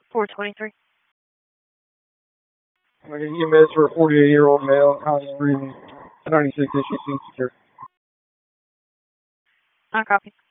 423. Okay, EMS for a 48-year-old male, house breathing, 96 issue, secure. I copy.